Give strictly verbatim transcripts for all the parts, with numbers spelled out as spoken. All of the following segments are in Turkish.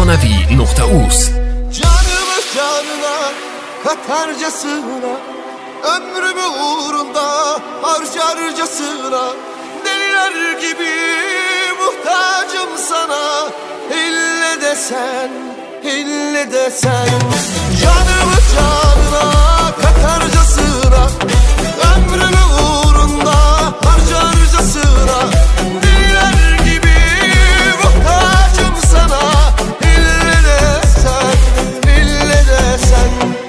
efsanevi nokta uz. Canımı canına katarcasına, ömrümü uğrunda harcarcasına, deliler gibi muhtacım sana. İlle desen, ille desen, canımı canına katarcasına, ömrümü uğrunda harcarcasına, deliler gibi muhtacım sana. İlle desen, ille desen.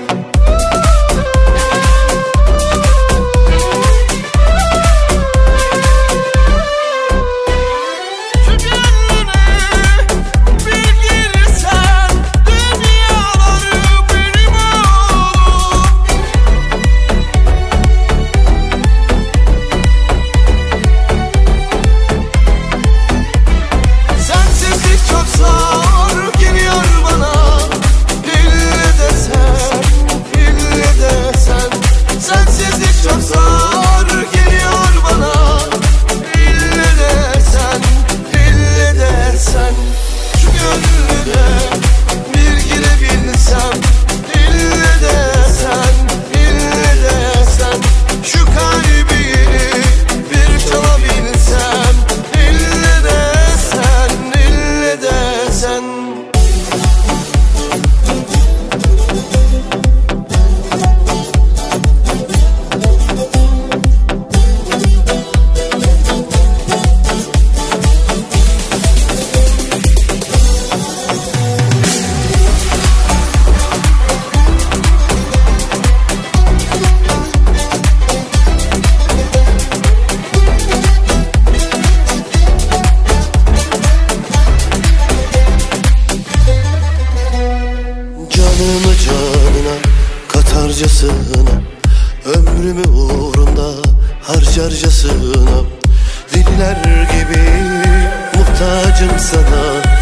Canımı canına katarcasına, ömrümü uğrunda harcarcasına, deliler gibi muhtacım sana.